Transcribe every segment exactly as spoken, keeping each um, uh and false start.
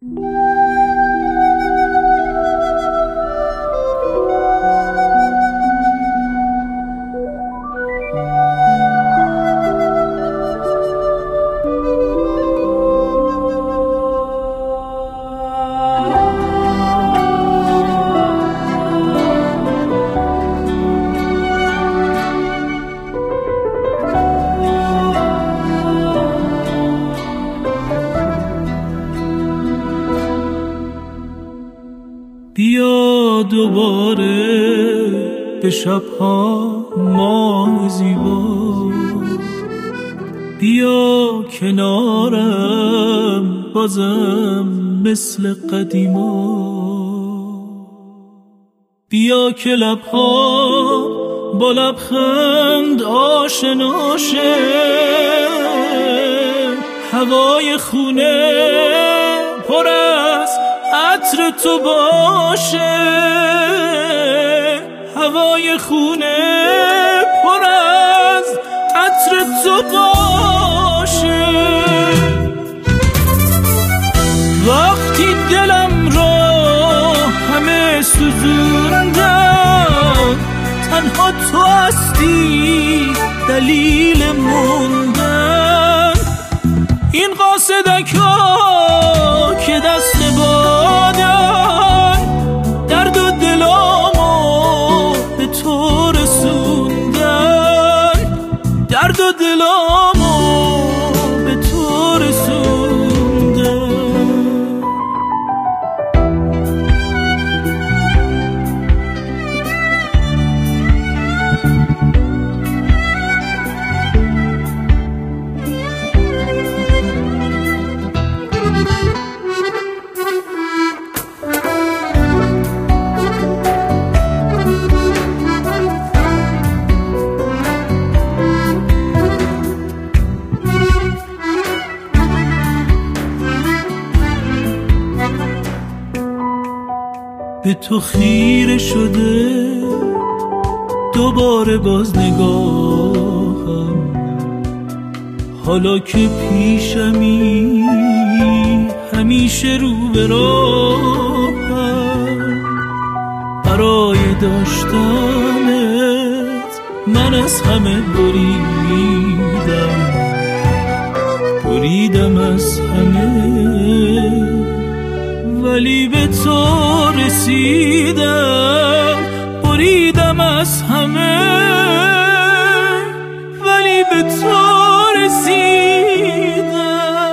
بیا دوباره به شبها ماه زیبا، بیا کنارم بازم مثل قدیما، بیا که لبها با لبخند آشنا شه، هوای خونه پر از عطر تو باشه، هوای خونه پر از عطر تو باشه. وقتی دلم را همه سوزوندن، تنها تو هستی دلیل موندن. این قاصدک ها که دست بادن، درد و دلامو به تو رسوندن، درد و دلامو به تو رسوندن. به تو خیره شده دوباره باز نگاهم، حالا که پیشمی همیشه رو به راهم. برای داشتنت من از همه بریدم، بریدم از همه، ولی به تو رسیدم. بریدم از همه ولی به تو رسیدم.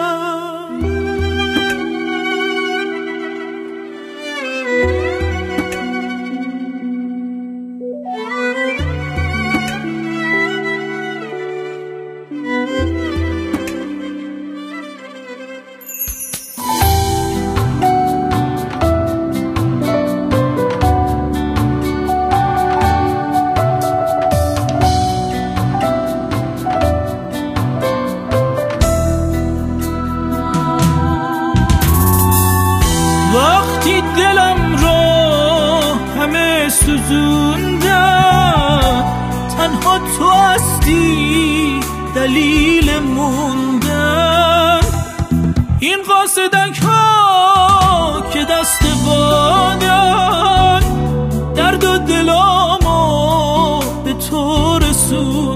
وقتی دلم را همه سوزوندن، تنها تو هستی دلیل موندن. این قاصدک ها که دست بادن، درد و دلامو به تو رسوندن.